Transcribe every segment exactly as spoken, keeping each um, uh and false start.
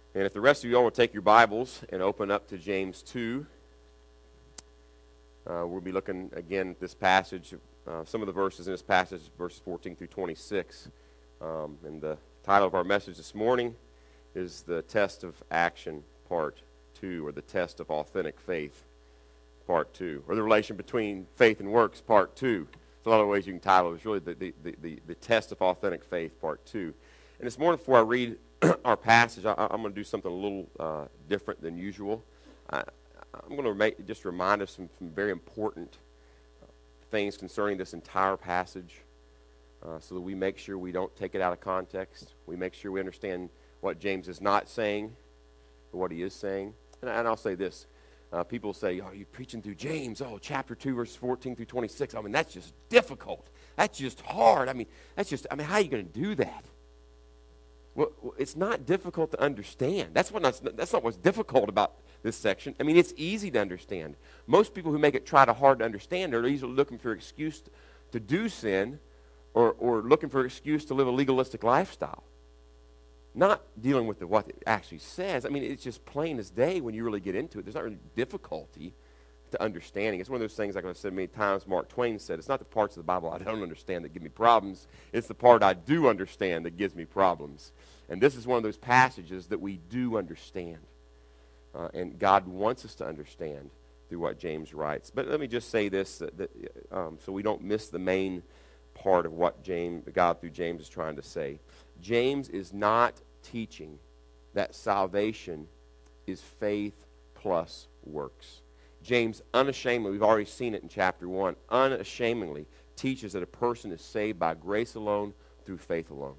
And if the rest of you all will take your Bibles and open up to James two, uh, we'll be looking again at this passage, uh, some of the verses in this passage, verses fourteen through twenty-six. Um, and the title of our message this morning is The Test of Action, Part two, or The Test of Authentic Faith, Part two, or the relation between faith and works, Part two. There's a lot of ways you can title it. It's really the, the, the, the, the Test of Authentic Faith, Part two. And this morning, before I read our passage, I, I'm going to do something a little uh, different than usual. I, I'm going to make, just remind us some, some very important things concerning this entire passage uh, so that we make sure we don't take it out of context. We make sure we understand what James is not saying, but what he is saying. And, and I'll say this. Uh, people say, oh, you're preaching through James, oh, chapter two, verses fourteen through twenty-six. I mean, that's just difficult. That's just hard. I mean, that's just, I mean, how are you going to do that? Well, it's not difficult to understand. That's what not, that's not what's difficult about this section. I mean, it's easy to understand. Most people who make it try to hard to understand are either looking for an excuse to do sin or, or looking for an excuse to live a legalistic lifestyle. Not dealing with the, what it actually says. I mean, it's just plain as day when you really get into it. There's not really difficulty to understanding. It's one of those things, like I've said many times, Mark Twain said, it's not the parts of the Bible I don't understand that give me problems. It's the part I do understand that gives me problems. And this is one of those passages that we do understand. Uh, and God wants us to understand through what James writes. But let me just say this, that, that, um, so we don't miss the main part of what James, God through James is trying to say. James is not teaching that salvation is faith plus works. James unashamedly, we've already seen it in chapter one, unashamedly teaches that a person is saved by grace alone through faith alone.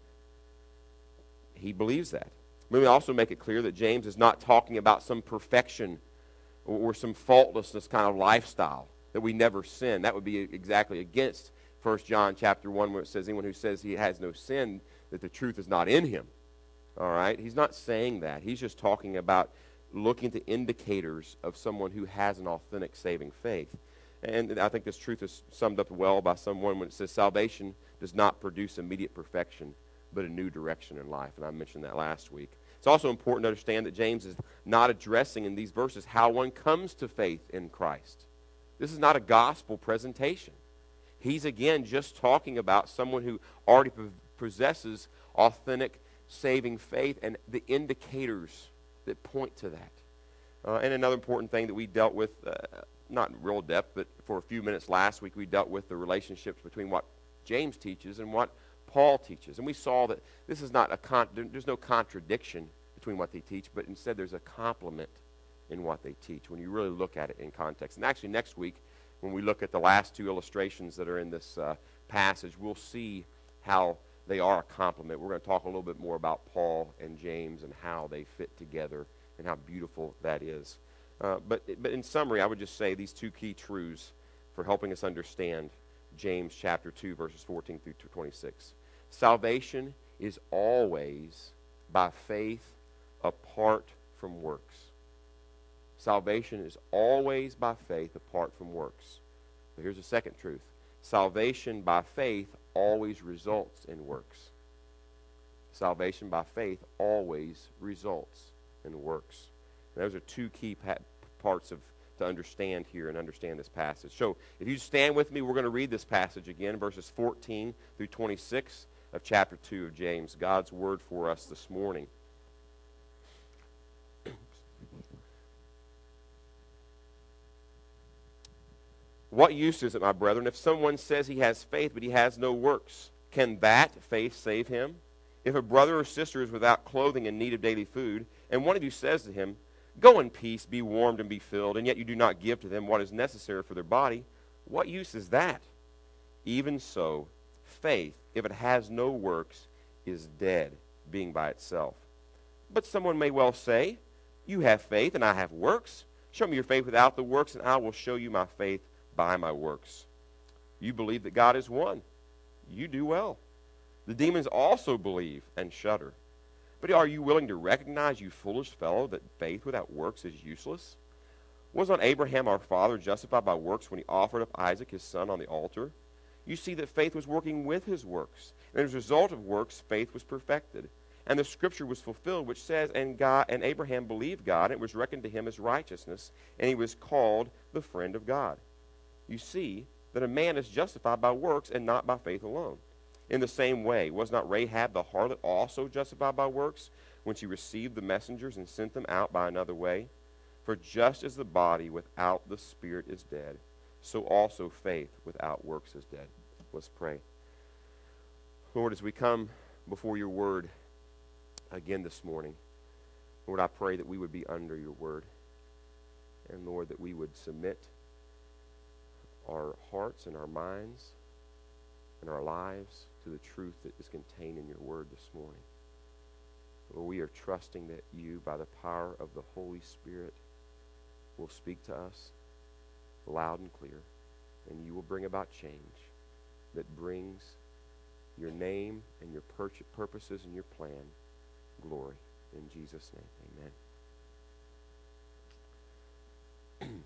He believes that. Let me also make it clear that James is not talking about some perfection or some faultlessness kind of lifestyle, that we never sin. That would be exactly against First John chapter one, where it says, anyone who says he has no sin, that the truth is not in him. All right? He's not saying that. He's just talking about looking at the indicators of someone who has an authentic saving faith. And I think this truth is summed up well by someone when it says salvation does not produce immediate perfection, but a new direction in life. And I mentioned that last week. It's also important to understand that James is not addressing in these verses how one comes to faith in Christ. This is not a gospel presentation. He's, again, just talking about someone who already possesses authentic saving faith and the indicators that point to that. Uh, and another important thing that we dealt with, uh, not in real depth, but for a few minutes last week, we dealt with the relationships between what James teaches and what Paul teaches. And we saw that this is not a con- there's no contradiction between what they teach, but instead there's a complement in what they teach when you really look at it in context. And actually next week, when we look at the last two illustrations that are in this uh, passage, we'll see how they are a complement. We're going to talk a little bit more about Paul and James and how they fit together and how beautiful that is. Uh, but, but in summary, I would just say these two key truths for helping us understand James chapter two, verses fourteen through twenty-six. Salvation is always by faith apart from works. Salvation is always by faith apart from works. But here's the second truth. Salvation by faith always results in works. Salvation by faith always results in works. And those are two key pa- parts of to understand here and understand this passage. So if you stand with me, we're going to read this passage again, verses fourteen through twenty-six of chapter two of James, God's word for us this morning. What use is it, my brethren, if someone says he has faith, but he has no works? Can that faith save him? If a brother or sister is without clothing and need of daily food, and one of you says to him, go in peace, be warmed and be filled, and yet you do not give to them what is necessary for their body, what use is that? Even so, faith, if it has no works, is dead, being by itself. But someone may well say, you have faith, and I have works. Show me your faith without the works, and I will show you my faith by my works. You believe that God is one. You do well. The demons also believe and shudder. But are you willing to recognize, you foolish fellow, that faith without works is useless? Was not Abraham our father justified by works when he offered up Isaac his son on the altar? You see that faith was working with his works, and as a result of works, faith was perfected. And the scripture was fulfilled, which says, and God and Abraham believed God, and it was reckoned to him as righteousness, and he was called the friend of God. You see that a man is justified by works and not by faith alone. In the same way, was not Rahab the harlot also justified by works when she received the messengers and sent them out by another way? For just as the body without the spirit is dead, so also faith without works is dead. Let's pray. Lord, as we come before your word again this morning, Lord, I pray that we would be under your word. And Lord, that we would submit our hearts and our minds and our lives to the truth that is contained in your word this morning. Lord, we are trusting that you, by the power of the Holy Spirit, will speak to us loud and clear, and you will bring about change that brings your name and your pur- purposes and your plan glory. In Jesus' name, amen.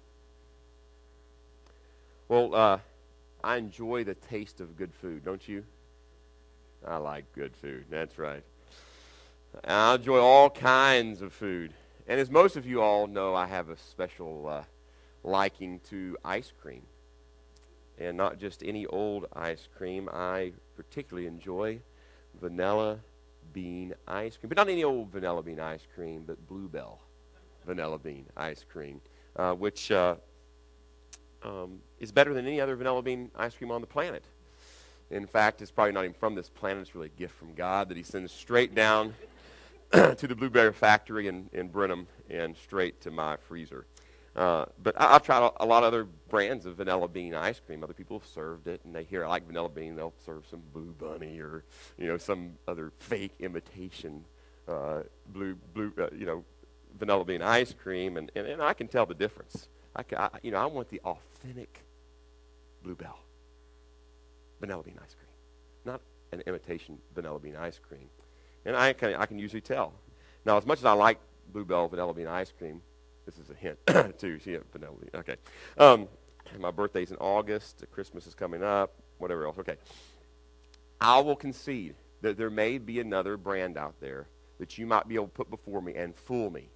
Well, uh, I enjoy the taste of good food, don't you? I like good food, that's right. I enjoy all kinds of food. And as most of you all know, I have a special uh, liking to ice cream. And not just any old ice cream. I particularly enjoy vanilla bean ice cream. But not any old vanilla bean ice cream, but Bluebell vanilla bean ice cream, uh, which uh, um, is better than any other vanilla bean ice cream on the planet. In fact, it's probably not even from this planet. It's really a gift from God that he sends straight down to the Blueberry Factory in, in Brenham and straight to my freezer. Uh, but I, I've tried a, a lot of other brands of vanilla bean ice cream. Other people have served it, and they hear I like vanilla bean. They'll serve some Blue Bunny or, you know, some other fake imitation uh, blue, blue, uh, you know, vanilla bean ice cream, and, and, and I can tell the difference. I, can, I, you know, I want the authentic Bluebell vanilla bean ice cream, not an imitation vanilla bean ice cream. And I can, I can usually tell. Now, as much as I like Bluebell vanilla bean ice cream, this is a hint, too. She had vanilla bean. Okay. Um, my birthday's in August. Christmas is coming up. Whatever else. Okay. I will concede that there may be another brand out there that you might be able to put before me and fool me.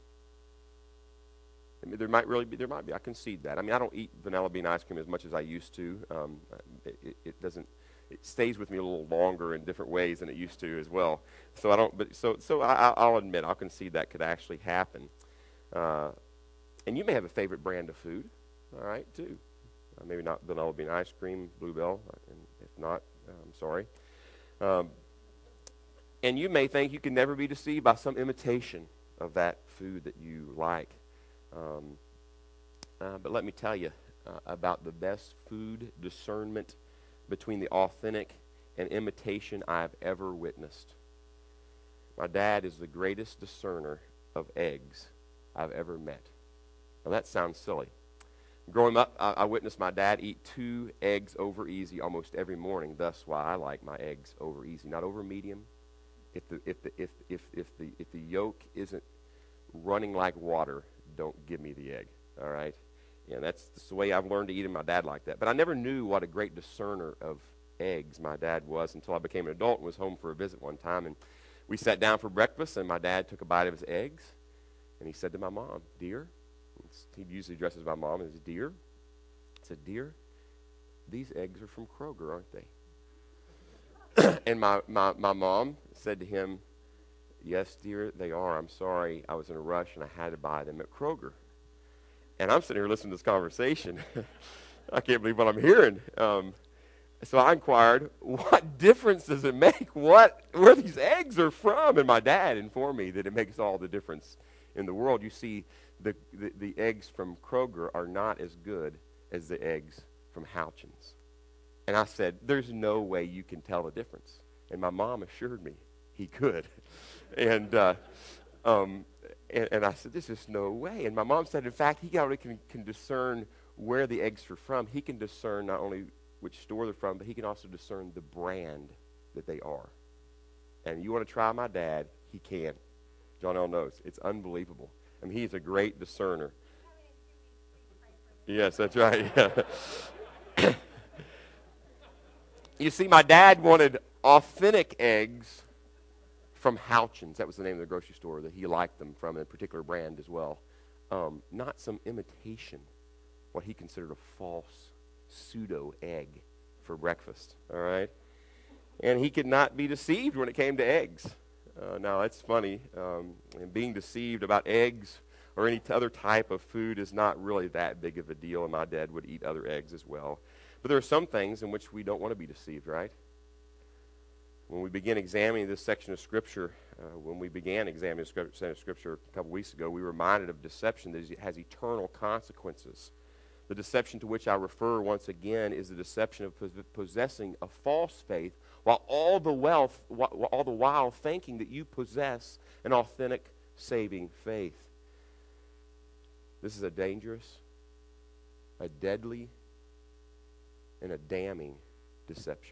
I mean, there might really be. There might be. I concede that. I mean, I don't eat vanilla bean ice cream as much as I used to. Um, it, it doesn't. It stays with me a little longer in different ways than it used to as well. So I don't. But so so I, I'll admit I'll concede that could actually happen. Uh, And you may have a favorite brand of food, all right, too. Uh, maybe not vanilla bean ice cream, Bluebell, and if not, uh, I'm sorry. Um, and you may think you can never be deceived by some imitation of that food that you like. Um, uh, but let me tell you uh, about the best food discernment between the authentic and imitation I've ever witnessed. My dad is the greatest discerner of eggs I've ever met. Now, that sounds silly. Growing up, I, I witnessed my dad eat two eggs over easy almost every morning. Thus, why I like my eggs over easy, not over medium. If the if the if if if the if the yolk isn't running like water, don't give me the egg. All right, and that's, that's the way I've learned to eat, and my dad like that. But I never knew what a great discerner of eggs my dad was until I became an adult and was home for a visit one time, and we sat down for breakfast, and my dad took a bite of his eggs, and he said to my mom, "Dear." He usually addresses my mom as dear. I said, "Dear, these eggs are from Kroger, aren't they?" And my, my, my mom said to him, "Yes, dear, they are. I'm sorry. I was in a rush and I had to buy them at Kroger." And I'm sitting here listening to this conversation. I can't believe what I'm hearing. Um, so I inquired, what difference does it make what where these eggs are from? And my dad informed me that it makes all the difference in the world. You see, The, the, the eggs from Kroger are not as good as the eggs from Houchins. And I said, "There's no way you can tell the difference." And my mom assured me he could. and, uh, um, and and I said, "This is no way." And my mom said, in fact, he already can, can discern where the eggs are from. He can discern not only which store they're from, but he can also discern the brand that they are. And you want to try my dad, he can. John L. knows. It's unbelievable. I mean, he's a great discerner. Yes, that's right. Yeah. You see, my dad wanted authentic eggs from Houchins. That was the name of the grocery store that he liked them from, a particular brand as well. Um, not some imitation, what he considered a false pseudo egg for breakfast, all right? And he could not be deceived when it came to eggs. Uh, now, that's funny. Um, and being deceived about eggs or any t- other type of food is not really that big of a deal, and my dad would eat other eggs as well. But there are some things in which we don't want to be deceived, right? When we begin examining this section of Scripture, uh, when we began examining this section of Scripture a couple weeks ago, we were reminded of deception that it has eternal consequences. The deception to which I refer once again is the deception of pos- possessing a false faith while all the wealth, while, all the while thinking that you possess an authentic, saving faith. This is a dangerous, a deadly, and a damning deception.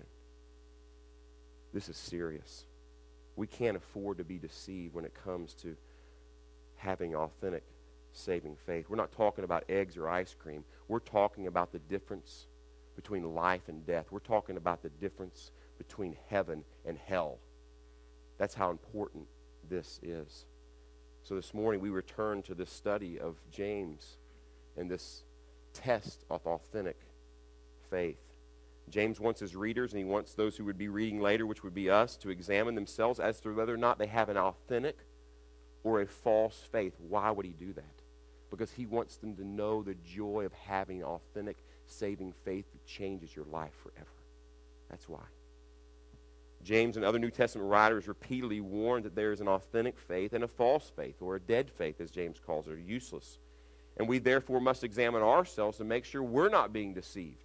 This is serious. We can't afford to be deceived when it comes to having authentic, saving faith. We're not talking about eggs or ice cream. We're talking about the difference between life and death. We're talking about the difference between heaven and hell. That's how important this is. So this morning we return to this study of James and this test of authentic faith. James wants his readers, and he wants those who would be reading later, which would be us, to examine themselves as to whether or not they have an authentic or a false faith. Why would he do that? Because he wants them to know the joy of having authentic, saving faith that changes your life forever. That's why. James and other New Testament writers repeatedly warn that there is an authentic faith and a false faith, or a dead faith, as James calls it, or useless. And we therefore must examine ourselves to make sure we're not being deceived.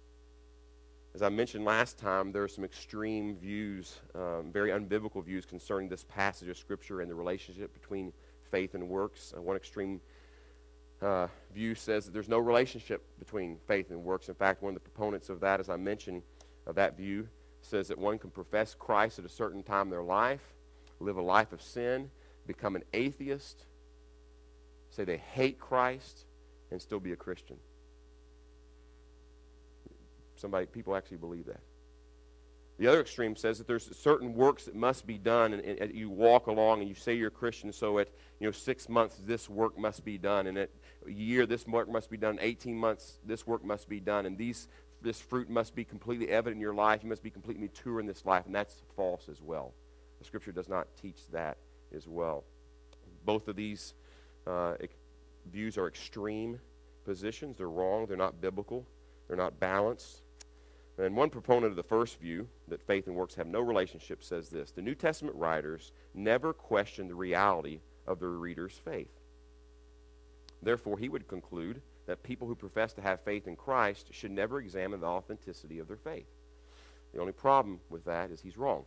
As I mentioned last time, there are some extreme views, um, very unbiblical views concerning this passage of Scripture and the relationship between faith and works. Uh, one extreme uh, view says that there's no relationship between faith and works. In fact, one of the proponents of that, as I mentioned, of that view, says that one can profess Christ at a certain time in their life, live a life of sin, become an atheist, say they hate Christ, and still be a Christian. Somebody, people actually believe that. The other extreme says that there's certain works that must be done, and, and you walk along and you say you're a Christian, so at you know six months this work must be done, and at a year this work must be done, eighteen months this work must be done, and these this fruit must be completely evident in your life. You must be completely mature in this life, and that's false as well. The Scripture does not teach that as well. Both of these uh, views are extreme positions. They're wrong. They're not biblical. They're not balanced. And one proponent of the first view, that faith and works have no relationship, says this: the New Testament writers never questioned the reality of their readers' faith. Therefore, he would conclude that people who profess to have faith in Christ should never examine the authenticity of their faith. The only problem with that is he's wrong.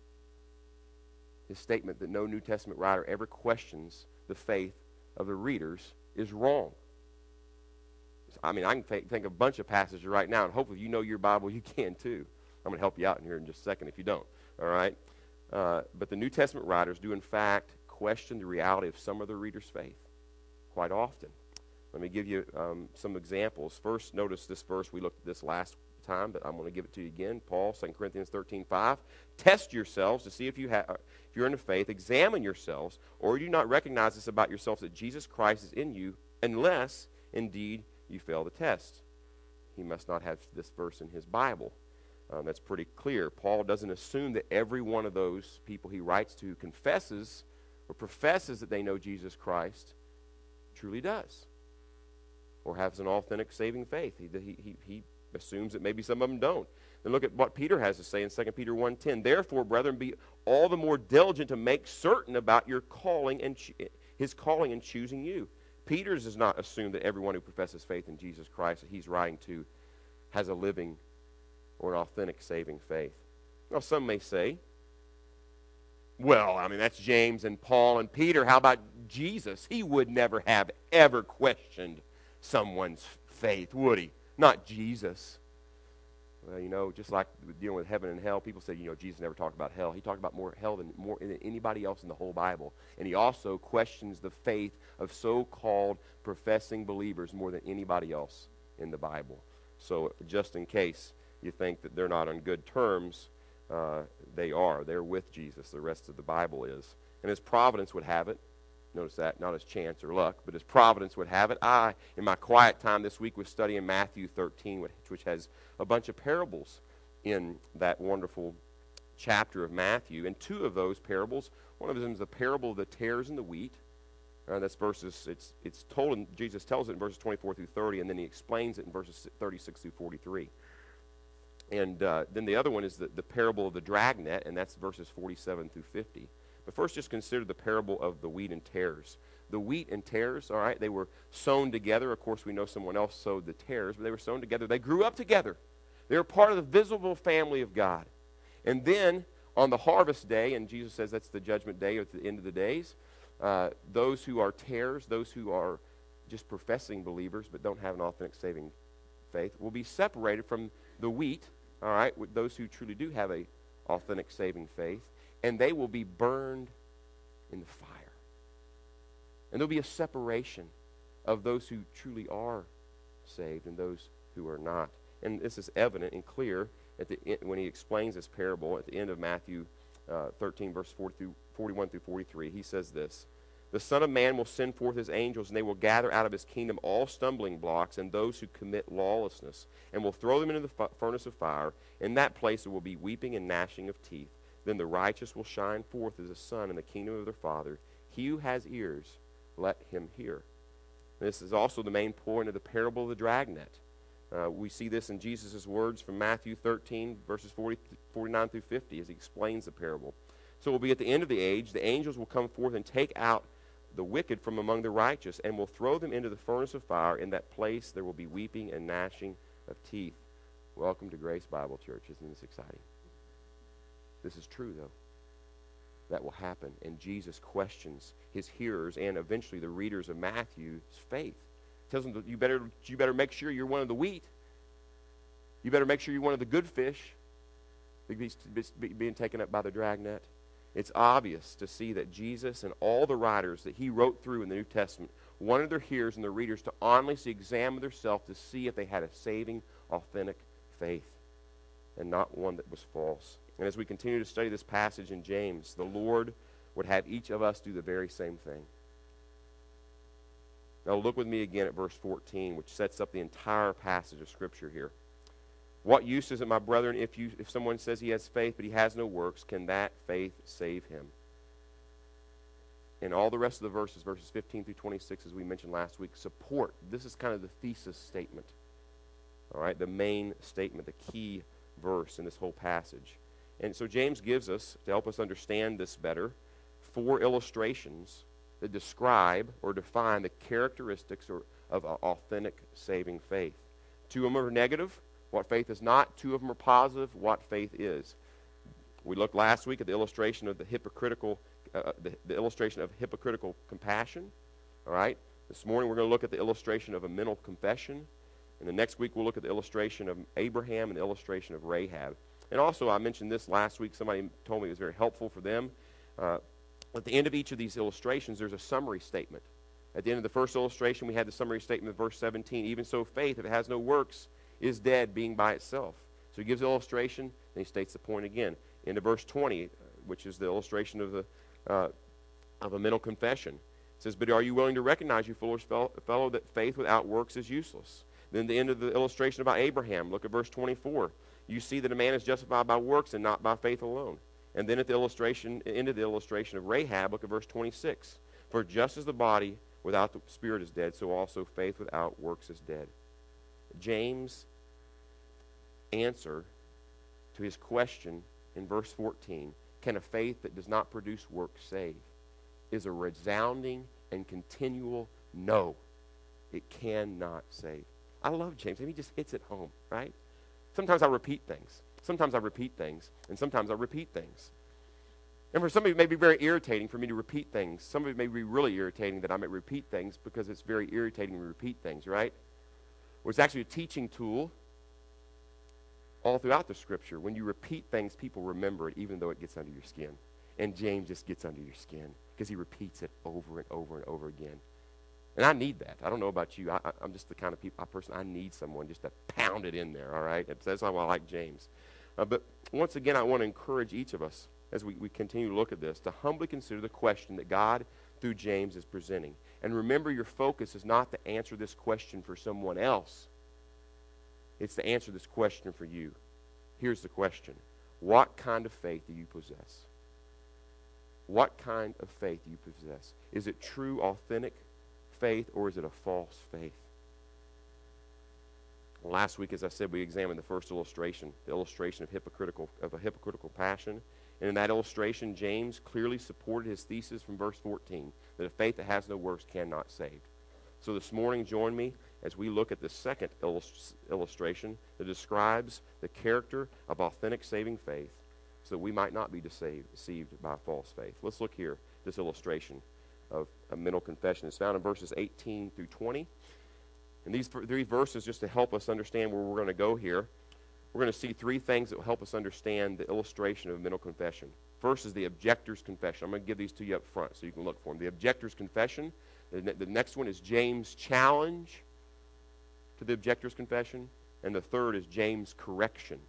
His statement that no New Testament writer ever questions the faith of the readers is wrong. I mean, I can think, think of a bunch of passages right now, and hopefully you know your Bible, you can too. I'm going to help you out in here in just a second if you don't, all right? Uh, but the New Testament writers do, in fact, question the reality of some of their readers' faith quite often. Let me give you um, some examples. First, notice this verse. We looked at this last time, but I'm going to give it to you again. Paul, Second Corinthians thirteen five. Test yourselves to see if, you ha- if you're in the faith. Examine yourselves, or do you not recognize this about yourselves, that Jesus Christ is in you, unless, indeed, you fail the test. He must not have this verse in his Bible. Um, that's pretty clear. Paul doesn't assume that every one of those people he writes to confesses or professes that they know Jesus Christ truly does, or has an authentic saving faith. He, he, he, he assumes that maybe some of them don't. Then look at what Peter has to say in Second Peter one ten. Therefore, brethren, be all the more diligent to make certain about your calling and cho- his calling and choosing you. Peter does not assume that everyone who professes faith in Jesus Christ that he's writing to has a living or an authentic saving faith. Now, some may say, well, I mean, that's James and Paul and Peter. How about Jesus? He would never have ever questioned someone's faith, would he? Not Jesus. Well, you know, just like dealing with heaven and hell, people say, you know, Jesus never talked about hell. He talked about more hell than more than anybody else in the whole Bible. And he also questions the faith of so-called professing believers more than anybody else in the Bible. So just in case you think that they're not on good terms, uh, they are. They're with Jesus. The rest of the Bible is. And as providence would have it, notice that, not as chance or luck, but as providence would have it, I, in my quiet time this week, was studying Matthew thirteen, which, which has a bunch of parables in that wonderful chapter of Matthew. And two of those parables, one of them is the parable of the tares and the wheat. Uh, that's verses, it's, it's told, in, Jesus tells it in verses twenty-four through thirty, and then he explains it in verses thirty-six through forty-three. And uh, then the other one is the, the parable of the dragnet, and that's verses forty-seven through fifty. But first, just consider the parable of the wheat and tares. The wheat and tares, all right, they were sown together. Of course, we know someone else sowed the tares, but they were sown together. They grew up together. They were part of the visible family of God. And then, on the harvest day, and Jesus says that's the judgment day at the end of the days, uh, those who are tares, those who are just professing believers but don't have an authentic saving faith, will be separated from the wheat, all right, with those who truly do have a authentic saving faith, and they will be burned in the fire. And there'll be a separation of those who truly are saved and those who are not. And this is evident and clear at the end, when he explains this parable at the end of Matthew uh, thirteen, verse forty through, forty-one through forty-three. He says this: "The Son of Man will send forth his angels, and they will gather out of his kingdom all stumbling blocks and those who commit lawlessness, and will throw them into the f- furnace of fire. In that place there will be weeping and gnashing of teeth. Then the righteous will shine forth as the sun in the kingdom of their Father. He who has ears, let him hear." This is also the main point of the parable of the dragnet. Uh, we see this in Jesus' words from Matthew thirteen, verses forty, forty-nine through fifty, as he explains the parable. "So it will be at the end of the age, the angels will come forth and take out the wicked from among the righteous, and will throw them into the furnace of fire. In that place there will be weeping and gnashing of teeth." Welcome to Grace Bible Church. Isn't this exciting? This is true, though. That will happen. And Jesus questions his hearers and eventually the readers of Matthew's faith. He tells them that you better, you better make sure you're one of the wheat. You better make sure you're one of the good fish being taken up by the dragnet. It's obvious to see that Jesus and all the writers that he wrote through in the New Testament wanted their hearers and their readers to honestly examine themselves to see if they had a saving, authentic faith and not one that was false. And as we continue to study this passage in James, the Lord would have each of us do the very same thing. Now look with me again at verse fourteen, which sets up the entire passage of Scripture here. "What use is it, my brethren, if you if someone says he has faith but he has no works? Can that faith save him?" And all the rest of the verses, verses fifteen through twenty-six, as we mentioned last week, support. This is kind of the thesis statement. All right, the main statement, the key verse in this whole passage. And so James gives us, to help us understand this better, four illustrations that describe or define the characteristics or, of an authentic saving faith. Two of them are negative, what faith is not. Two of them are positive, what faith is. We looked last week at the illustration of the hypocritical, uh, the, the illustration of hypocritical compassion. All right. This morning we're going to look at the illustration of a mental confession, and the next week we'll look at the illustration of Abraham and the illustration of Rahab. And also, I mentioned this last week. Somebody told me it was very helpful for them. Uh, at the end of each of these illustrations, there's a summary statement. At the end of the first illustration, we had the summary statement of verse seventeen. "Even so, faith, if it has no works, is dead, being by itself." So he gives the illustration, and he states the point again. Into verse twenty, which is the illustration of, the, uh, of a mental confession. It says, "But are you willing to recognize, you foolish fellow, that faith without works is useless?" Then the end of the illustration about Abraham. Look at verse twenty-four. "You see that a man is justified by works and not by faith alone." And then at the illustration, end of the illustration of Rahab, look at verse twenty-six. "For just as the body without the spirit is dead, so also faith without works is dead." James' answer to his question in verse fourteen, "Can a faith that does not produce works save?" is a resounding and continual no. It cannot save. I love James. I mean, he just hits it home, right? Sometimes I repeat things. Sometimes I repeat things. And sometimes I repeat things. And for some of you, it may be very irritating for me to repeat things. Some of it may be really irritating that I may repeat things because it's very irritating to repeat things, right? Well, it's actually a teaching tool all throughout the Scripture. When you repeat things, people remember it even though it gets under your skin. And James just gets under your skin because he repeats it over and over and over again. And I need that. I don't know about you. I, I'm just the kind of people, I person, I need someone just to pound it in there, all right? That's why I like James. Uh, but once again, I want to encourage each of us as we, we continue to look at this to humbly consider the question that God, through James, is presenting. And remember, your focus is not to answer this question for someone else. It's to answer this question for you. Here's the question. What kind of faith do you possess? What kind of faith do you possess? Is it true, authentic faith, or is it a false faith? Last week, as I said, we examined the first illustration, the illustration of hypocritical of a hypocritical passion. And in that illustration, James clearly supported his thesis from verse fourteen, that a faith that has no works cannot save. So this morning, join me as we look at the second illust- illustration that describes the character of authentic saving faith, so that we might not be deceived, deceived by false faith. Let's look here, this illustration of a mental confession. It's found in verses eighteen through twenty. And these three verses, just to help us understand where we're going to go here, we're going to see three things that will help us understand the illustration of mental confession. First is the objector's confession. I'm going to give these to you up front so you can look for them. The objector's confession. The, ne- the next one is James' challenge to the objector's confession. And the third is James' correction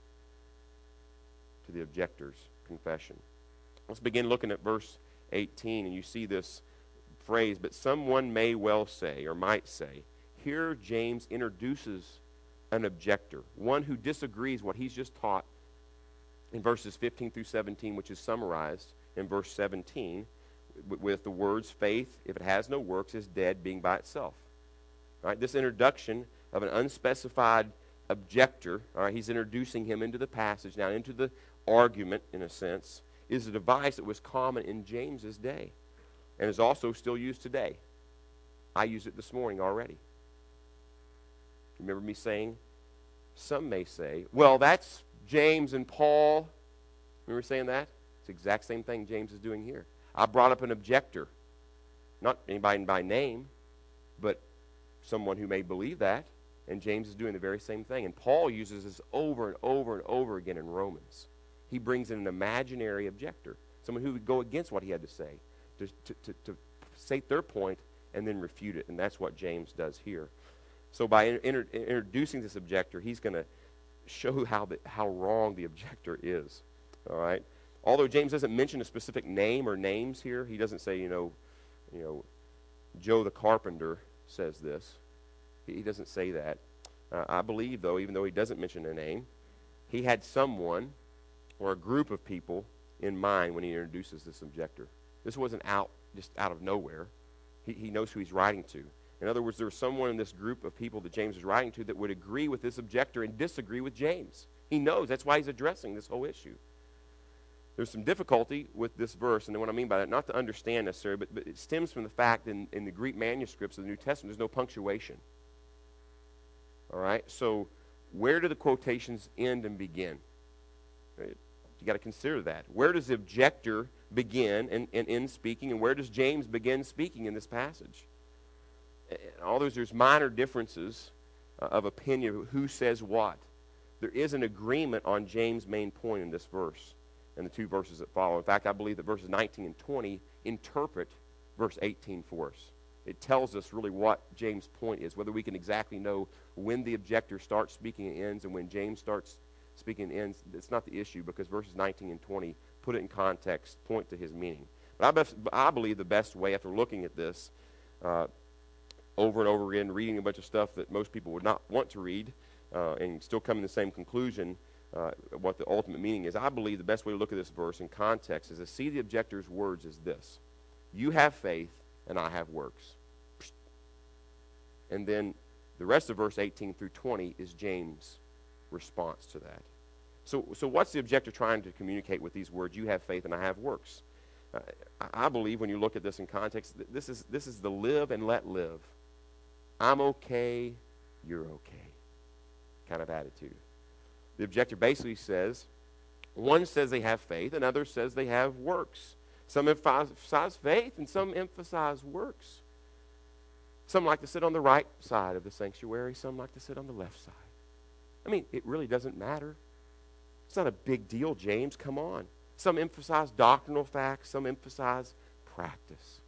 to the objector's confession. Let's begin looking at verse eighteen, and you see this phrase, but someone may well say, or might say, here James introduces an objector, one who disagrees what he's just taught in verses fifteen through seventeen, which is summarized in verse seventeen with the words, faith, if it has no works, is dead, being by itself. All right, this introduction of an unspecified objector, all right, he's introducing him into the passage, now into the argument, in a sense, is a device that was common in James's day and is also still used today. I used it this morning already. Remember me saying, some may say, well, that's James and Paul. Remember saying that? It's the exact same thing James is doing here. I brought up an objector. Not anybody by name, but someone who may believe that. And James is doing the very same thing. And Paul uses this over and over and over again in Romans. He brings in an imaginary objector, someone who would go against what he had to say, to, to, to, to state their point and then refute it. And that's what James does here. So by inter- introducing this objector, he's going to show how the, how wrong the objector is. All right. Although James doesn't mention a specific name or names here, he doesn't say, you know, you know, Joe the carpenter says this. He, he doesn't say that. Uh, I believe, though, even though he doesn't mention a name, he had someone or a group of people in mind when he introduces this objector. This wasn't out just out of nowhere. He, he knows who he's writing to. In other words, there was someone in this group of people that James is writing to that would agree with this objector and disagree with James. He knows. That's why he's addressing this whole issue. There's some difficulty with this verse, and what I mean by that, not to understand necessarily, but, but it stems from the fact in, in the Greek manuscripts of the New Testament, there's no punctuation. All right? So where do the quotations end and begin? Right? You got to consider that. Where does the objector begin and, and end speaking, and where does James begin speaking in this passage? All those, there's minor differences uh, of opinion of who says what. There is an agreement on James' main point in this verse and the two verses that follow. In fact, I believe that verses nineteen and twenty interpret verse eighteen for us. It tells us really what James' point is, whether we can exactly know when the objector starts speaking and ends and when James starts speaking and ends. It's not the issue, because verses nineteen and twenty put it in context, point to his meaning. But I, best, I believe the best way, after looking at this, uh, over and over again, reading a bunch of stuff that most people would not want to read, uh, and still come to the same conclusion, uh, what the ultimate meaning is. I believe the best way to look at this verse in context is to see the objector's words as this: you have faith and I have works. And then the rest of verse eighteen through twenty is James' response to that. So, so what's the objector trying to communicate with these words, you have faith and I have works? Uh, I believe when you look at this in context, this is, this is the live and let live. I'm okay, you're okay kind of attitude. The objector basically says, one says they have faith, another says they have works. Some emphasize faith and some emphasize works. Some like to sit on the right side of the sanctuary, some like to sit on the left side. I mean, it really doesn't matter. It's not a big deal, James, come on. Some emphasize doctrinal facts, some emphasize practice.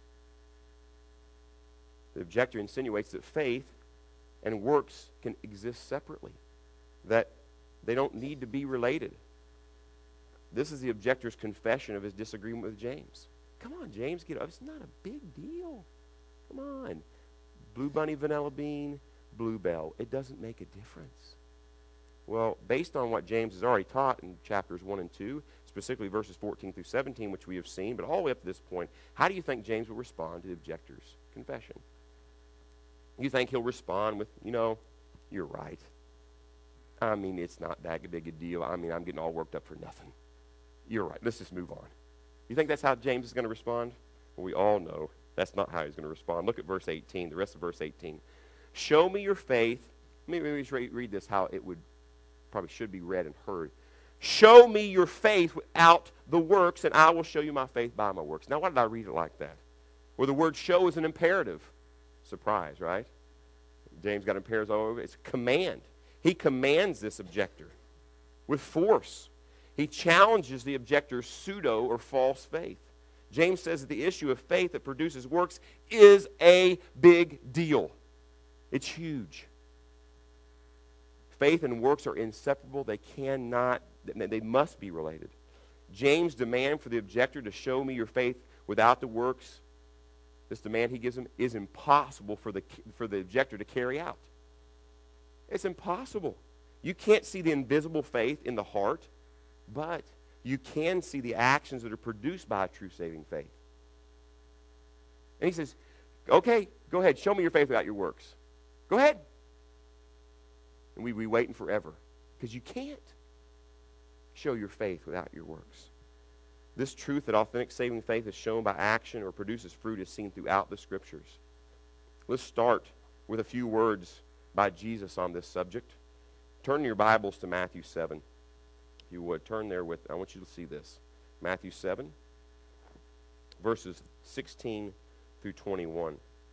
The objector insinuates that faith and works can exist separately, that They don't need to be related. This is the objector's confession of his disagreement with James. Come on, James, get up. It's not a big deal. Come on. Blue Bunny Vanilla Bean, Bluebell. It doesn't make a difference. Well, based on what James has already taught in chapters one and two, specifically verses fourteen through seventeen, which we have seen, but all the way up to this point, how do you think James will respond to the objector's confession? You think he'll respond with, you know, you're right. I mean, it's not that big a deal. I mean, I'm getting all worked up for nothing. You're right. Let's just move on. You think that's how James is going to respond? Well, we all know that's not how he's going to respond. Look at verse eighteen, the rest of verse eighteen. Show me your faith. Maybe we just read, read this how it would probably should be read and heard. Show me your faith without the works, and I will show you my faith by my works. Now, why did I read it like that? Well, the word show is an imperative. Surprise, right? James got imperatives all over. It's a command. He commands this objector with force. He challenges the objector's pseudo or false faith. James says that the issue of faith that produces works is a big deal. It's huge. Faith and works are inseparable. They cannot, they must be related. James' demand for the objector to show me your faith without the works, this demand he gives him, is impossible for the, for the objector to carry out. It's impossible. You can't see the invisible faith in the heart, but you can see the actions that are produced by a true saving faith. And he says, okay, go ahead, show me your faith without your works. Go ahead. And we be waiting forever because you can't show your faith without your works. This truth that authentic saving faith is shown by action or produces fruit is seen throughout the Scriptures. Let's start with a few words by Jesus on this subject. Turn your Bibles to Matthew seven. If you would, turn there with, I want you to see this. Matthew seven, verses sixteen through twenty-one.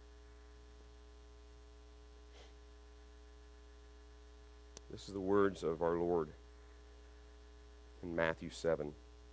This is the words of our Lord in Matthew seven,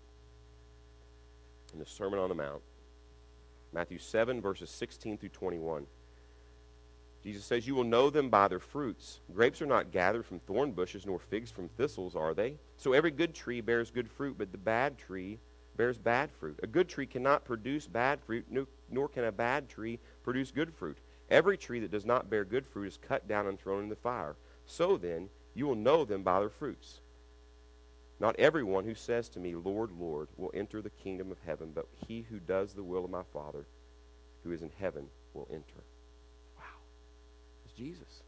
in the Sermon on the Mount. Matthew seven, verses sixteen through twenty-one. Jesus says, you will know them by their fruits. Grapes are not gathered from thorn bushes, nor figs from thistles, are they? So every good tree bears good fruit, but the bad tree bears bad fruit. A good tree cannot produce bad fruit, nor can a bad tree produce good fruit. Every tree that does not bear good fruit is cut down and thrown in the fire. So then, you will know them by their fruits. Not everyone who says to me, Lord, Lord, will enter the kingdom of heaven, but he who does the will of my Father who is in heaven will enter. Wow. It's Jesus.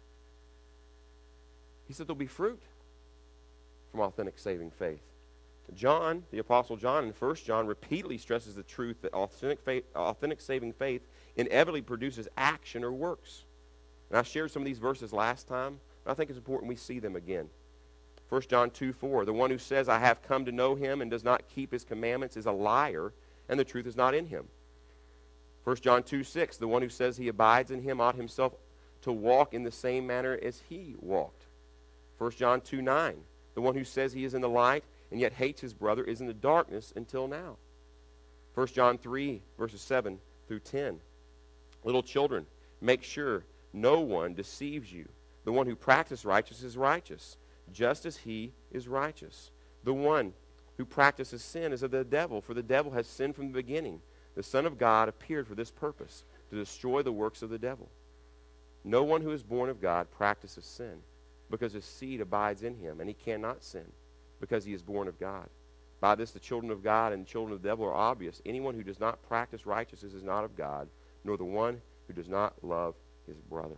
He said there'll be fruit from authentic saving faith. John, the Apostle John, in First John, repeatedly stresses the truth that authentic, faith, authentic saving faith inevitably produces action or works. And I shared some of these verses last time. I think it's important we see them again. First John two four, the one who says, I have come to know him and does not keep his commandments is a liar, and the truth is not in him. First John two six, the one who says he abides in him ought himself to walk in the same manner as he walked. First John two nine, the one who says he is in the light and yet hates his brother is in the darkness until now. First John three, verses seven through ten, little children, make sure no one deceives you. The one who practices righteousness is righteous, just as he is righteous. The one who practices sin is of the devil, for the devil has sinned from the beginning. The Son of God appeared for this purpose, to destroy the works of the devil. No one who is born of God practices sin, because his seed abides in him, and he cannot sin, because he is born of God. By this the children of God and children of the devil are obvious. Anyone who does not practice righteousness is not of God, nor the one who does not love his brother.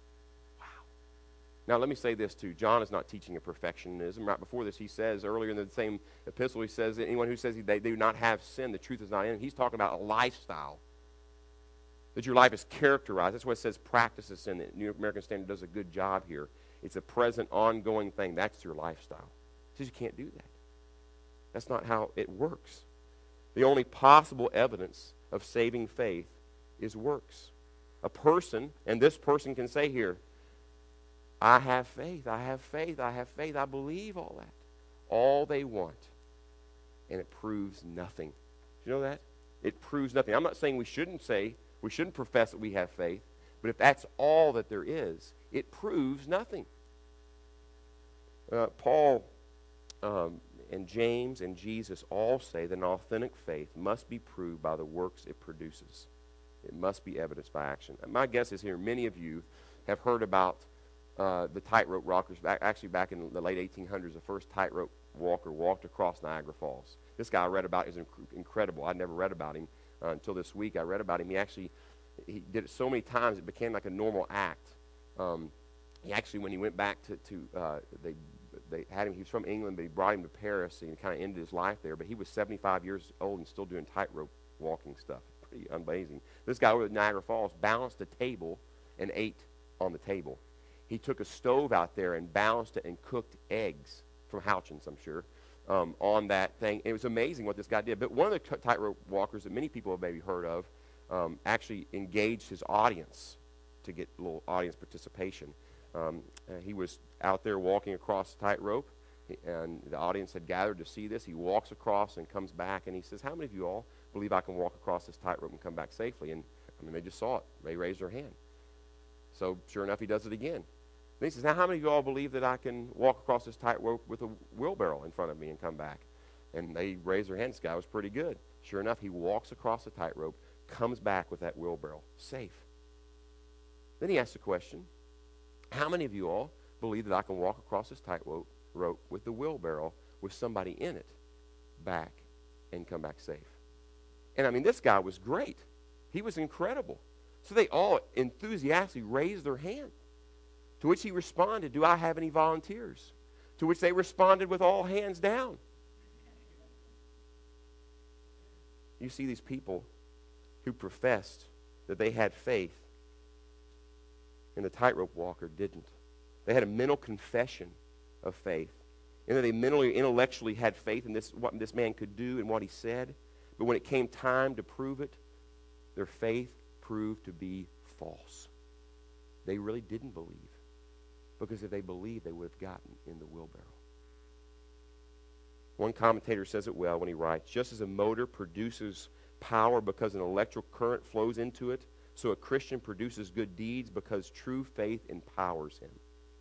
Now, let me say this, too. John is not teaching a perfectionism. Right before this, he says, earlier in the same epistle, he says that anyone who says they, they do not have sin, the truth is not in him. He's talking about a lifestyle, that your life is characterized. That's why it says practices sin. The New American Standard does a good job here. It's a present, ongoing thing. That's your lifestyle. He says you can't do that. That's not how it works. The only possible evidence of saving faith is works. A person, and this person can say here, I have faith, I have faith, I have faith, I believe all that. All they want. And it proves nothing. Do you know that? It proves nothing. I'm not saying we shouldn't say, we shouldn't profess that we have faith, but if that's all that there is, it proves nothing. Uh, Paul um, and James and Jesus all say that an authentic faith must be proved by the works it produces. It must be evidenced by action. And my guess is here, many of you have heard about uh, the tightrope walkers. Back, actually, back in the late eighteen hundreds, the first tightrope walker walked across Niagara Falls. This guy I read about is inc- incredible. I'd never read about him uh, until this week. I read about him. He actually he did it so many times it became like a normal act. Um, he actually, when he went back to, to uh, they they had him. He was from England, but he brought him to Paris, and he kind of ended his life there. But he was seventy-five years old and still doing tightrope walking stuff. Pretty amazing. This guy over at Niagara Falls balanced a table and ate on the table. He took a stove out there and balanced it and cooked eggs from Houchins, I'm sure, um, on that thing. It was amazing what this guy did. But one of the t- tightrope walkers that many people have maybe heard of um, actually engaged his audience to get a little audience participation. Um, uh, he was out there walking across the tightrope, and the audience had gathered to see this. He walks across and comes back, and he says, how many of you all believe I can walk across this tightrope and come back safely? And, I mean, they just saw it. They raised their hand. So, sure enough, he does it again. And he says, now how many of you all believe that I can walk across this tightrope with a wheelbarrow in front of me and come back? And they raised their hands. This guy was pretty good. Sure enough, he walks across the tightrope, comes back with that wheelbarrow, safe. Then he asks the question, how many of you all believe that I can walk across this tightrope rope with the wheelbarrow with somebody in it back and come back safe? And I mean, this guy was great. He was incredible. So they all enthusiastically raised their hand. To which he responded, do I have any volunteers? To which they responded with all hands down. You see these people who professed that they had faith, and the tightrope walker didn't. They had a mental confession of faith, and that they mentally, intellectually had faith in this, what this man could do and what he said. But when it came time to prove it, their faith proved to be false. They really didn't believe, because if they believed, they would have gotten in the wheelbarrow. One commentator says it well when he writes, just as a motor produces power because an electrical current flows into it, so a Christian produces good deeds because true faith empowers him.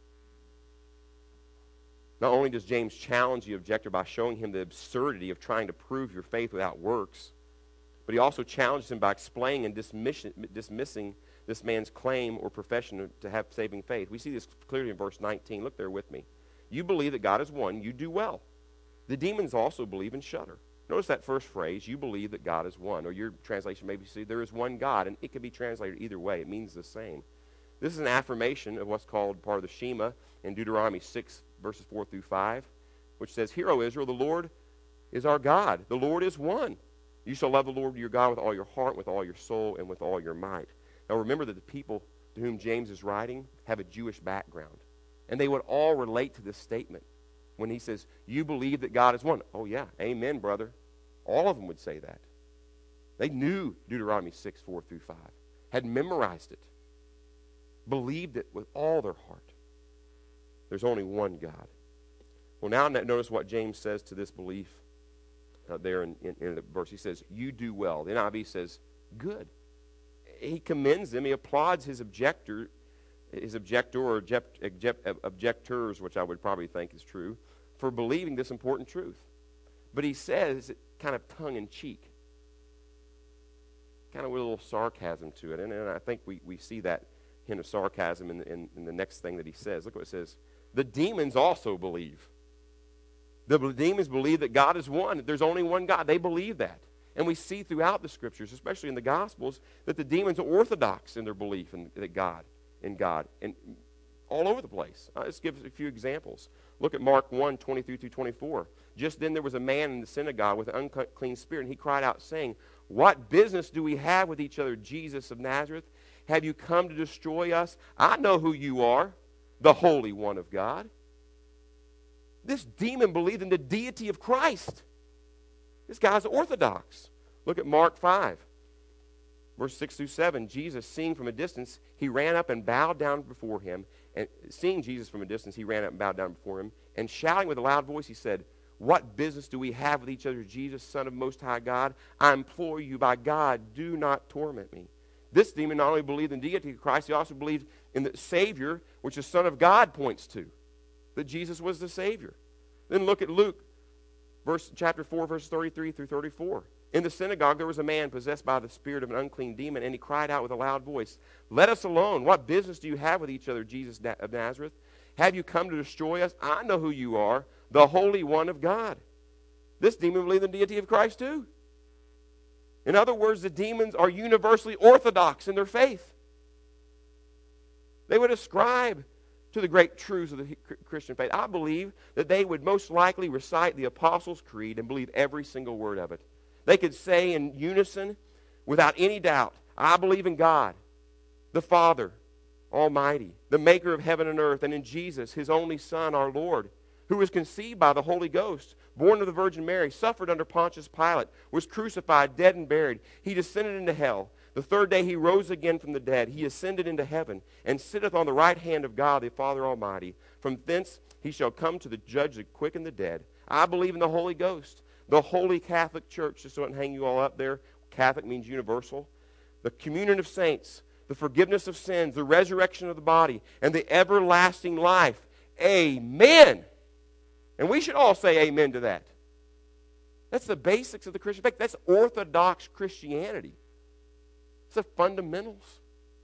Not only does James challenge the objector by showing him the absurdity of trying to prove your faith without works, but he also challenges him by explaining and dismissing this man's claim or profession to have saving faith. We see this clearly in verse nineteen. Look there with me. You believe that God is one. You do well. The demons also believe and shudder. Notice that first phrase, you believe that God is one. Or your translation maybe say there is one God, and it can be translated either way. It means the same. This is an affirmation of what's called part of the Shema in Deuteronomy six, verses four through five, which says, hear, O Israel, the Lord is our God. The Lord is one. You shall love the Lord your God with all your heart, with all your soul, and with all your might. Now remember that the people to whom James is writing have a Jewish background. And they would all relate to this statement. When he says, you believe that God is one. Oh yeah, amen, brother. All of them would say that. They knew Deuteronomy six, four through five. Had memorized it. Believed it with all their heart. There's only one God. Well, now notice what James says to this belief uh, there in, in, in the verse. He says, you do well. The N I V says, good. He commends them. He applauds his objector, his objector or object, object, objectors, which I would probably think is true, for believing this important truth. But he says it kind of tongue-in-cheek, kind of with a little sarcasm to it. And, and I think we, we see that hint of sarcasm in, in, in the next thing that he says. Look what it says. The demons also believe. The demons believe that God is one. There's only one God. They believe that. And we see throughout the Scriptures, especially in the Gospels, that the demons are orthodox in their belief in that God, in God, and all over the place. I'll just give a few examples. Look at Mark one, twenty-three through twenty-four. Just then there was a man in the synagogue with an unclean spirit, and he cried out, saying, what business do we have with each other, Jesus of Nazareth? Have you come to destroy us? I know who you are, the Holy One of God. This demon believed in the deity of Christ. This guy's orthodox. Look at Mark five, verse six through seven. Jesus, seeing from a distance, he ran up and bowed down before him. And seeing Jesus from a distance, he ran up and bowed down before him. And shouting with a loud voice, he said, what business do we have with each other, Jesus, Son of Most High God? I implore you by God, do not torment me. This demon not only believed in the deity of Christ, he also believed in the Savior, which the Son of God points to. that Jesus was the Savior. Then look at Luke, verse, chapter four, verse thirty-three through thirty-four. In the synagogue there was a man possessed by the spirit of an unclean demon, and he cried out with a loud voice, "Let us alone. What business do you have with each other, Jesus of Nazareth? Have you come to destroy us? I know who you are, the Holy One of God." This demon believed in the deity of Christ too. In other words, the demons are universally orthodox in their faith. They would ascribe to the great truths of the Christian faith. I believe that they would most likely recite the Apostles' Creed and believe every single word of it. They could say in unison, without any doubt, "I believe in God, the Father Almighty, the maker of heaven and earth, and in Jesus, his only Son, our Lord, who was conceived by the Holy Ghost, born of the Virgin Mary, suffered under Pontius Pilate, was crucified, dead, and buried. He descended into hell. The third day he rose again from the dead. He ascended into heaven, and sitteth on the right hand of God, the Father Almighty. From thence he shall come to the judge the quick and the dead. I believe in the Holy Ghost, the Holy Catholic Church," just so I don't hang you all up there. Catholic means universal. "The communion of saints, the forgiveness of sins, the resurrection of the body, and the everlasting life. Amen." And we should all say amen to that. That's the basics of the Christian faith. That's Orthodox Christianity. It's the fundamentals.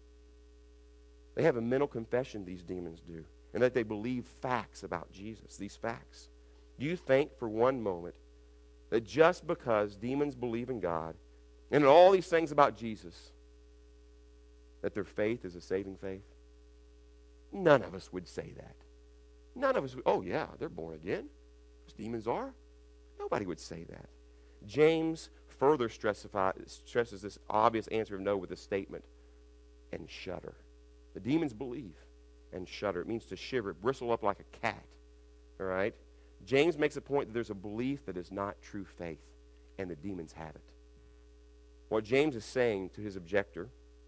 They have a mental confession, these demons do, and that they believe facts about Jesus, these facts. Do you think for one moment that just because demons believe in God and in all these things about Jesus, that their faith is a saving faith? None of us would say that. None of us would, "Oh yeah, they're born again. Those demons are." Nobody would say that. James further stresses this obvious answer of no with a statement, "and shudder." The demons believe and shudder. It means to shiver, bristle up like a cat. All right? James makes a point that there's a belief that is not true faith, and the demons have it. What James is saying to his objector,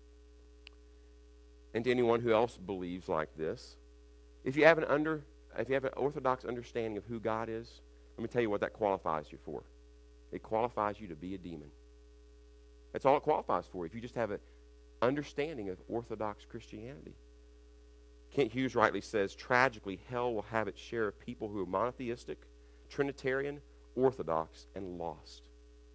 and to anyone who else believes like this, if you have an under, if you have an orthodox understanding of who God is, let me tell you what that qualifies you for. It qualifies you to be a demon. That's all it qualifies for, if you just have an understanding of Orthodox Christianity. Kent Hughes rightly says, tragically, hell will have its share of people who are monotheistic, Trinitarian, Orthodox, and lost.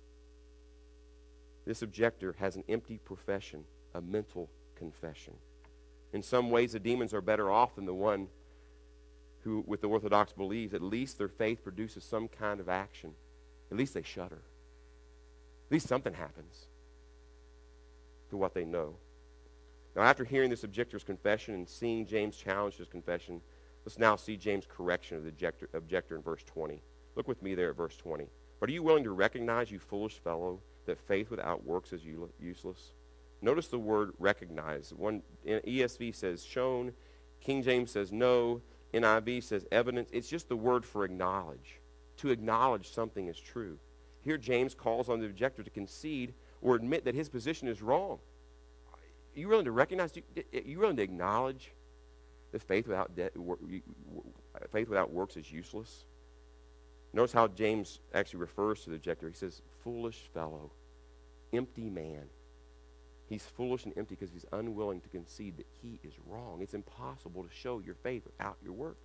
This objector has an empty profession, a mental confession. In some ways, the demons are better off than the one who, with the Orthodox, believes at least their faith produces some kind of action. At least they shudder. At least something happens to what they know. Now, after hearing this objector's confession and seeing James challenge his confession, let's now see James' correction of the objector, objector in verse twenty. Look with me there at verse twenty. "But are you willing to recognize, you foolish fellow, that faith without works is useless?" Notice the word recognize. One E S V says shown, King James says know, N I V says evidence. It's just the word for acknowledge, to acknowledge something is true. Here James calls on the objector to concede or admit that his position is wrong. Are you willing to recognize, are you willing to acknowledge that faith without, de- faith without works is useless? Notice how James actually refers to the objector. He says, foolish fellow, empty man. He's foolish and empty because he's unwilling to concede that he is wrong. It's impossible to show your faith without your works.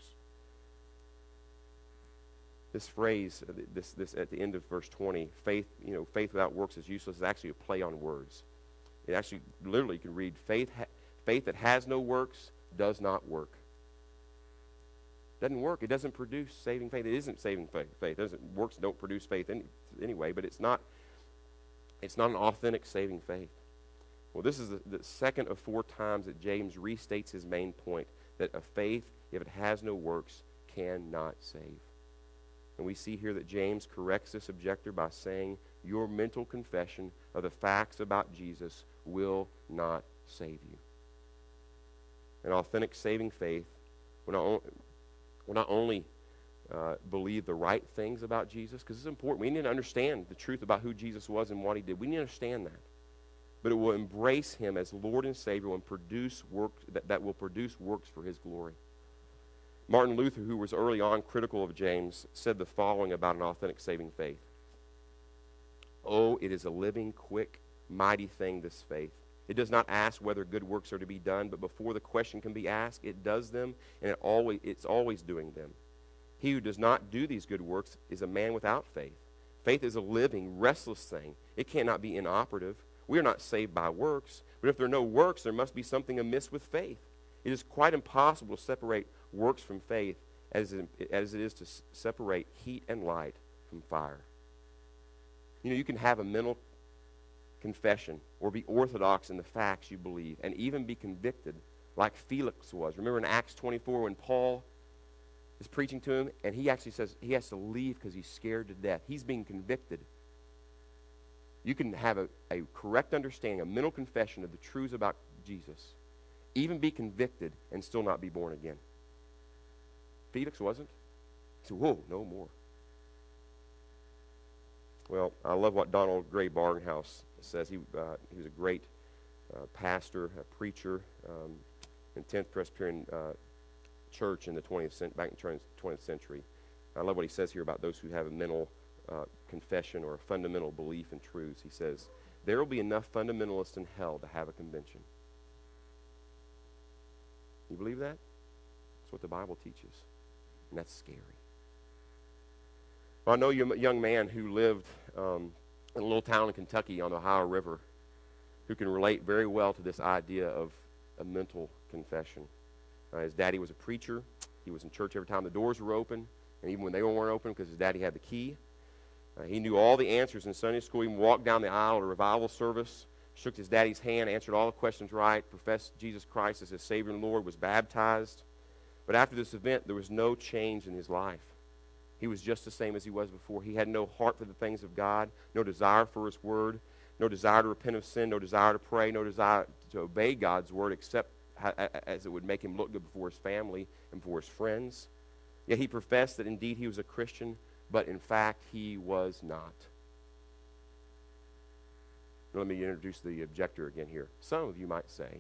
This phrase, this, this at the end of verse twenty, faith, you know, faith without works is useless, is actually a play on words. It actually literally can read, faith, ha- faith that has no works does not work. It doesn't work. It doesn't produce saving faith. It isn't saving faith. Faith doesn't works don't produce faith any, anyway, but it's not. It's not an authentic saving faith. Well, this is the, the second of four times that James restates his main point, that a faith, if it has no works, cannot save. And we see here that James corrects this objector by saying, your mental confession of the facts about Jesus will not save you. An authentic saving faith will not, on, will not only uh, believe the right things about Jesus, because it's important. We need to understand the truth about who Jesus was and what he did. We need to understand that. But it will embrace him as Lord and Savior and produce work that, that will produce works for his glory. Martin Luther, who was early on critical of James, said the following about an authentic saving faith. Oh, it is a living, quick, mighty thing, this faith. It does not ask whether good works are to be done, but before the question can be asked, it does them, and it always, it's always doing them. He who does not do these good works is a man without faith. Faith is a living, restless thing. It cannot be inoperative. We are not saved by works, but if there are no works, there must be something amiss with faith. It is quite impossible to separate works from faith as it, as it is to s- separate heat and light from fire. You know, you can have a mental confession or be orthodox in the facts you believe and even be convicted like Felix was. Remember in Acts twenty-four when Paul is preaching to him and he actually says he has to leave because he's scared to death. He's being convicted. You can have a, a correct understanding, a mental confession of the truths about Jesus, even be convicted and still not be born again. Felix wasn't. He said, whoa, no more. Well, I love what Donald Gray Barnhouse says. He, uh, he was a great uh, pastor, a preacher um, in tenth Presbyterian uh, Church in the twentieth century, back in the twentieth century. I love what he says here about those who have a mental uh, confession or a fundamental belief in truths. He says, there will be enough fundamentalists in hell to have a convention. You believe that? That's what the Bible teaches. And that's scary. Well, I know a young man who lived um, in a little town in Kentucky on the Ohio River who can relate very well to this idea of a mental confession. Uh, his daddy was a preacher. He was in church every time the doors were open, and even when they weren't open because his daddy had the key. Uh, he knew all the answers in Sunday school. He even walked down the aisle at a revival service, shook his daddy's hand, answered all the questions right, professed Jesus Christ as his Savior and Lord, was baptized. But after this event, there was no change in his life. He was just the same as he was before. He had no heart for the things of God, no desire for his word, no desire to repent of sin, no desire to pray, no desire to obey God's word except as it would make him look good before his family and before his friends. Yet he professed that indeed he was a Christian, but in fact he was not. Now, let me introduce the objector again here. Some of you might say,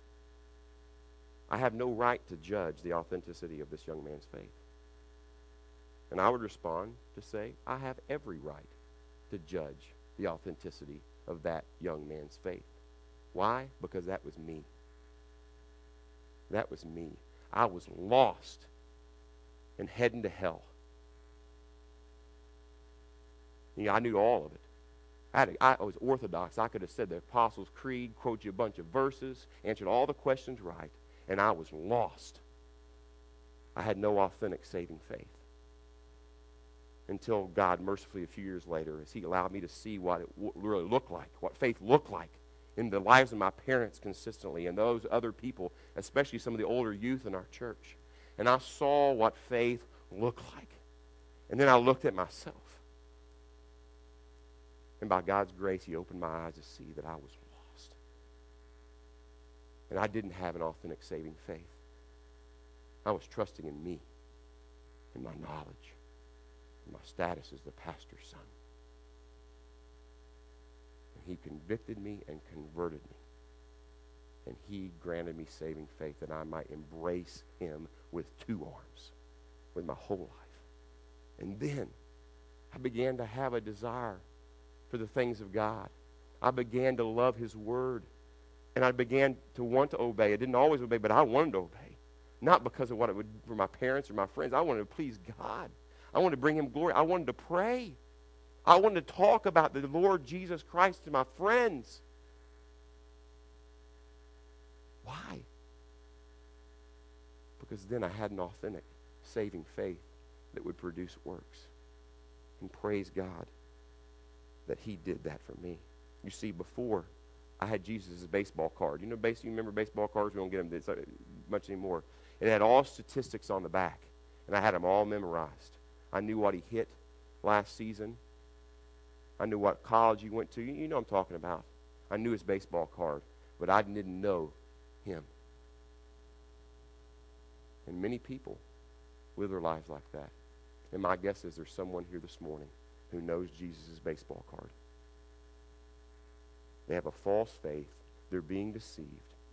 I have no right to judge the authenticity of this young man's faith. And I would respond to say, I have every right to judge the authenticity of that young man's faith. Why? Because that was me. That was me. I was lost and heading to hell. You know, I knew all of it. I, had a, I was orthodox. I could have said the Apostles' Creed, quote you a bunch of verses, answered all the questions right, and I was lost. I had no authentic saving faith. Until God mercifully a few years later, as he allowed me to see what it w- really looked like, what faith looked like in the lives of my parents consistently and those other people, especially some of the older youth in our church. And I saw what faith looked like. And then I looked at myself. And by God's grace, he opened my eyes to see that I was lost. And I didn't have an authentic saving faith. I was trusting in me, in my knowledge, in my status as the pastor's son. And he convicted me and converted me. And he granted me saving faith that I might embrace him with two arms, with my whole life. And then I began to have a desire for the things of God. I began to love his word. And I began to want to obey. I didn't always obey, but I wanted to obey. Not because of what it would for my parents or my friends. I wanted to please God. I wanted to bring him glory. I wanted to pray. I wanted to talk about the Lord Jesus Christ to my friends. Why? Because then I had an authentic, saving faith that would produce works. And praise God that he did that for me. You see, before, I had Jesus' baseball card. You know, base, you remember baseball cards? We don't get them this much anymore. It had all statistics on the back, and I had them all memorized. I knew what he hit last season. I knew what college he went to. You know what I'm talking about. I knew his baseball card, but I didn't know him. And many people live their lives like that. And my guess is there's someone here this morning who knows Jesus' baseball card. They have a false faith. They're being deceived.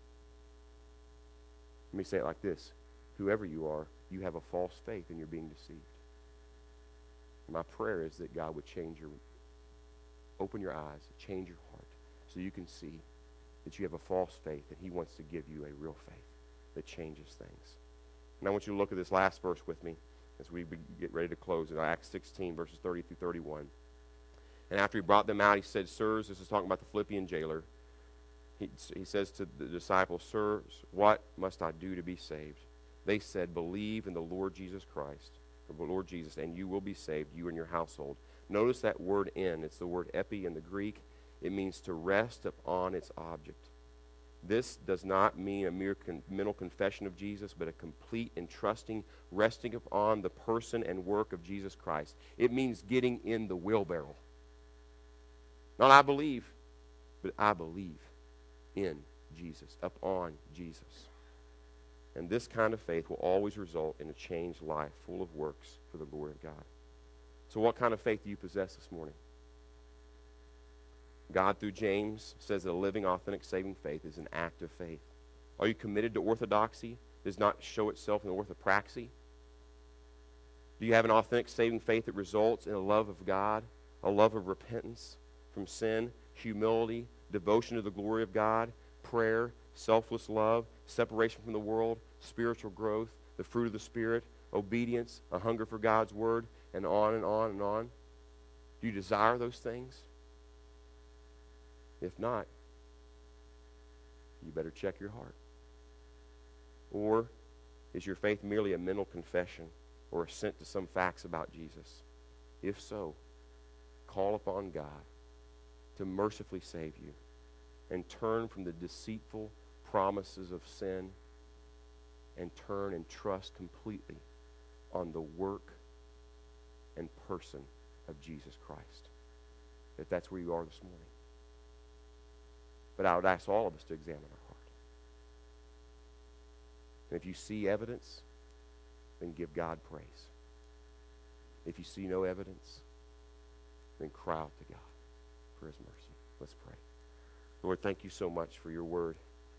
Let me say it like this. Whoever you are, you have a false faith and you're being deceived. My prayer is that God would change your, open your eyes, change your heart, so you can see that you have a false faith, and he wants to give you a real faith that changes things. And I want you to look at this last verse with me as we get ready to close in Acts sixteen, verses thirty through thirty-one. And after he brought them out, he said, Sirs, this is talking about the Philippian jailer. He, he says to the disciples, Sirs, what must I do to be saved? They said, believe in the Lord Jesus Christ, or the Lord Jesus, and you will be saved, you and your household. Notice that word in. It's the word epi in the Greek. It means to rest upon its object. This does not mean a mere con- mental confession of Jesus, but a complete and trusting, resting upon the person and work of Jesus Christ. It means getting in the wheelbarrow. Not I believe, but I believe in Jesus, upon Jesus. And this kind of faith will always result in a changed life full of works for the glory of God. So what kind of faith do you possess this morning? God, through James, says that a living, authentic, saving faith is an act of faith. Are you committed to orthodoxy? Does not show itself in orthopraxy? Do you have an authentic, saving faith that results in a love of God, a love of repentance from sin, humility, devotion to the glory of God, prayer, selfless love, separation from the world, spiritual growth, the fruit of the Spirit, obedience, a hunger for God's word, and on and on and on? Do you desire those things? If not, you better check your heart. Or is your faith merely a mental confession or assent to some facts about Jesus? If so, call upon God to mercifully save you and turn from the deceitful promises of sin and turn and trust completely on the work and person of Jesus Christ. If that's where you are this morning. But I would ask all of us to examine our heart. And if you see evidence, then give God praise. If you see no evidence, then cry out to God for his mercy. Let's pray. Lord, thank you so much for your word.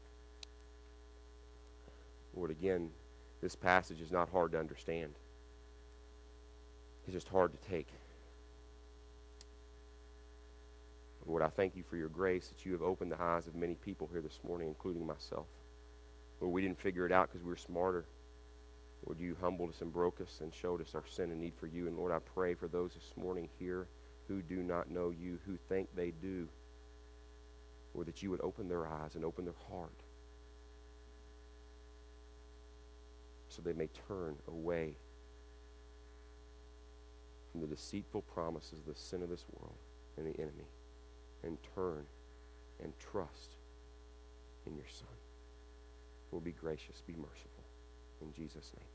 Lord, again, this passage is not hard to understand. It's just hard to take. Lord, I thank you for your grace that you have opened the eyes of many people here this morning, including myself. Lord, we didn't figure it out because we were smarter. Lord, you humbled us and broke us and showed us our sin and need for you. And Lord, I pray for those this morning here who do not know you, who think they do. Lord, that you would open their eyes and open their heart so they may turn away from the deceitful promises of the sin of this world and the enemy, and turn and trust in your Son. Lord, be gracious, be merciful. In Jesus' name.